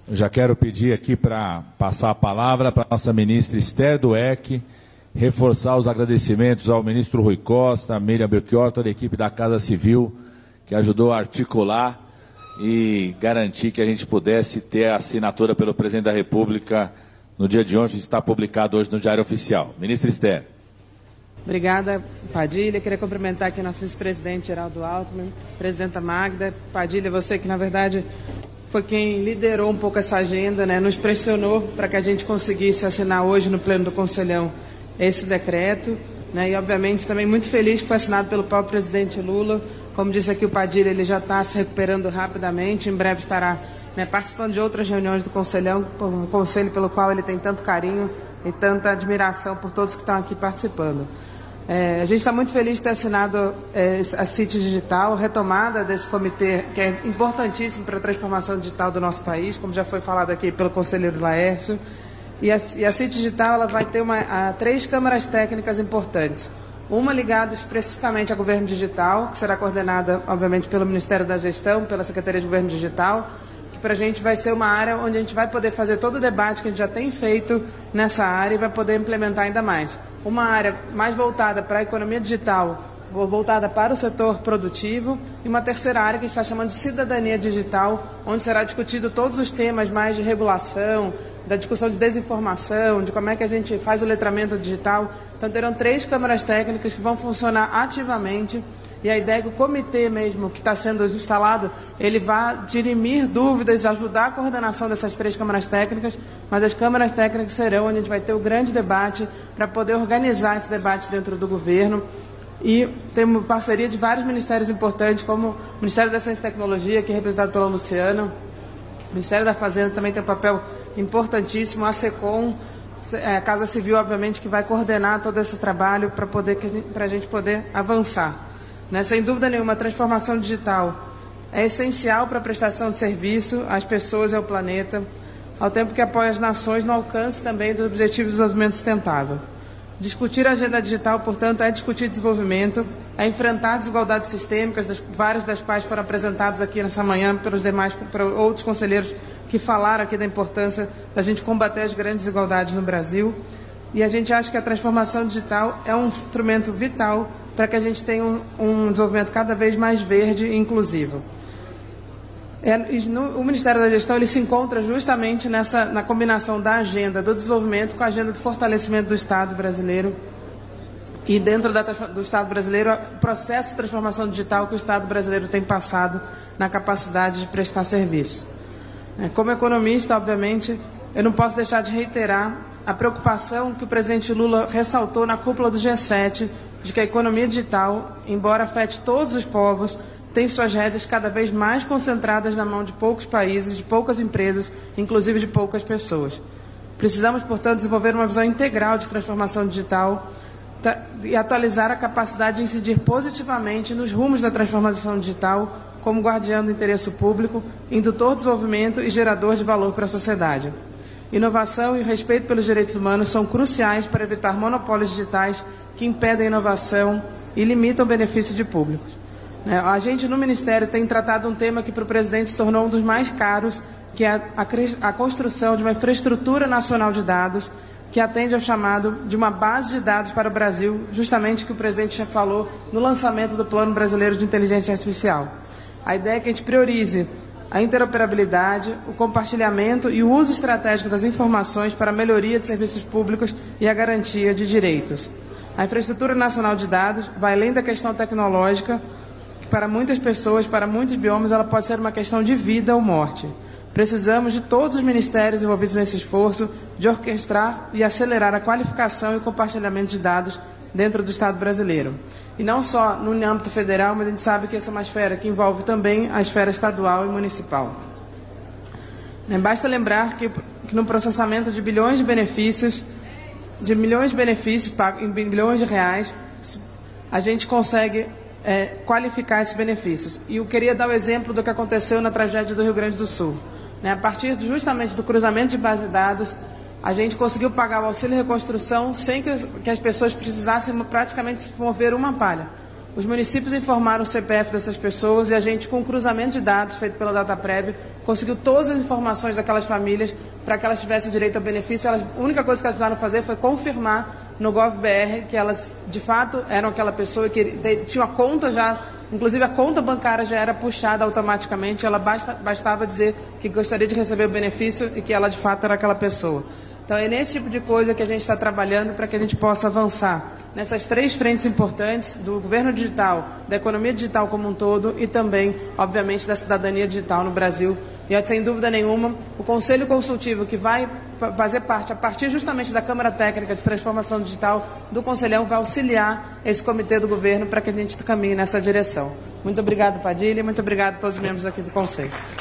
Já quero pedir aqui para passar a palavra para a nossa ministra Esther Dweck, reforçar os agradecimentos ao ministro Rui Costa, a Miriam Belchior, toda a equipe da Casa Civil, que ajudou a articular e garantir que a gente pudesse ter a assinatura pelo presidente da República no dia de hoje, está publicado hoje no Diário Oficial. Ministra Esther. Obrigada, Padilha. Queria cumprimentar aqui nosso vice-presidente Geraldo Alckmin, presidenta Magda. Padilha, você que, na verdade, foi quem liderou um pouco essa agenda, né? Nos pressionou para que a gente conseguisse assinar hoje no Pleno do Conselhão esse decreto, né? E, obviamente, também muito feliz que foi assinado pelo próprio presidente Lula. Como disse aqui o Padilha, ele já está se recuperando rapidamente, em breve estará, né, participando de outras reuniões do Conselhão, um conselho pelo qual ele tem tanto carinho e tanta admiração por todos que estão aqui participando. A gente está muito feliz de ter assinado a CIT Digital, retomada desse comitê, que é importantíssimo para a transformação digital do nosso país, como já foi falado aqui pelo conselheiro Laércio. E a CIT Digital ela vai ter 3 câmaras técnicas importantes. Uma ligada especificamente ao governo digital, que será coordenada, obviamente, pelo Ministério da Gestão, pela Secretaria de Governo Digital, que para a gente vai ser uma área onde a gente vai poder fazer todo o debate que a gente já tem feito nessa área e vai poder implementar ainda mais. Uma área mais voltada para a economia digital, voltada para o setor produtivo, e uma terceira área que a gente está chamando de cidadania digital, onde será discutido todos os temas mais de regulação, da discussão de desinformação, de como é que a gente faz o letramento digital. Então terão 3 câmaras técnicas que vão funcionar ativamente, e a ideia é que o comitê mesmo que está sendo instalado, ele vai dirimir dúvidas, ajudar a coordenação dessas 3 câmaras técnicas, mas as câmaras técnicas serão onde a gente vai ter o grande debate para poder organizar esse debate dentro do governo. E temos parceria de vários ministérios importantes, como o Ministério da Ciência e Tecnologia, que é representado pelo Luciano, o Ministério da Fazenda também tem um papel importantíssimo, a SECOM, a Casa Civil, obviamente, que vai coordenar todo esse trabalho para a gente poder avançar. Né? Sem dúvida nenhuma, a transformação digital é essencial para a prestação de serviço às pessoas e ao planeta, ao tempo que apoia as nações no alcance também dos Objetivos de Desenvolvimento Sustentável. Discutir a agenda digital, portanto, é discutir desenvolvimento, é enfrentar desigualdades sistêmicas, várias das quais foram apresentadas aqui nessa manhã por outros conselheiros que falaram aqui da importância da gente combater as grandes desigualdades no Brasil. E a gente acha que a transformação digital é um instrumento vital para que a gente tenha um desenvolvimento cada vez mais verde e inclusivo. O Ministério da Gestão ele se encontra justamente na combinação da agenda do desenvolvimento com a agenda do fortalecimento do Estado brasileiro. E dentro do Estado brasileiro, o processo de transformação digital que o Estado brasileiro tem passado na capacidade de prestar serviço. Como economista, obviamente, eu não posso deixar de reiterar a preocupação que o presidente Lula ressaltou na cúpula do G7, de que a economia digital, embora afete todos os povos, tem suas rédeas cada vez mais concentradas na mão de poucos países, de poucas empresas, inclusive de poucas pessoas. Precisamos, portanto, desenvolver uma visão integral de transformação digital e atualizar a capacidade de incidir positivamente nos rumos da transformação digital como guardião do interesse público, indutor de desenvolvimento e gerador de valor para a sociedade. Inovação e o respeito pelos direitos humanos são cruciais para evitar monopólios digitais que impedem a inovação e limitam o benefício de públicos. A gente, no Ministério, tem tratado um tema que para o presidente se tornou um dos mais caros, que é a construção de uma infraestrutura nacional de dados que atende ao chamado de uma base de dados para o Brasil, justamente que o presidente já falou no lançamento do Plano Brasileiro de Inteligência Artificial. A ideia é que a gente priorize a interoperabilidade, o compartilhamento e o uso estratégico das informações para a melhoria de serviços públicos e a garantia de direitos. A infraestrutura nacional de dados vai além da questão tecnológica, que para muitas pessoas, para muitos biomas, ela pode ser uma questão de vida ou morte. Precisamos de todos os ministérios envolvidos nesse esforço de orquestrar e acelerar a qualificação e o compartilhamento de dados dentro do Estado brasileiro. E não só no âmbito federal, mas a gente sabe que essa é uma esfera que envolve também a esfera estadual e municipal. Basta lembrar que no processamento de bilhões de benefícios, em bilhões de reais, a gente consegue qualificar esses benefícios. E eu queria dar o exemplo do que aconteceu na tragédia do Rio Grande do Sul. A partir justamente do cruzamento de base de dados, a gente conseguiu pagar o auxílio reconstrução sem que as pessoas precisassem praticamente se mover uma palha. os municípios informaram o CPF dessas pessoas e a gente, com o cruzamento de dados feito pela DataPrev, conseguiu todas as informações daquelas famílias para que elas tivessem direito ao benefício. A única coisa que elas precisaram fazer foi confirmar no GovBR que elas, de fato, eram aquela pessoa que tinha uma conta já, inclusive a conta bancária já era puxada automaticamente, ela bastava dizer que gostaria de receber o benefício e que ela, de fato, era aquela pessoa. Então, é nesse tipo de coisa que a gente está trabalhando para que a gente possa avançar nessas 3 frentes importantes do governo digital, da economia digital como um todo e também, obviamente, da cidadania digital no Brasil. E, sem dúvida nenhuma, o Conselho Consultivo, que vai fazer parte, a partir justamente da Câmara Técnica de Transformação Digital do Conselhão, vai auxiliar esse comitê do governo para que a gente caminhe nessa direção. Muito obrigado, Padilha, e muito obrigado a todos os membros aqui do Conselho.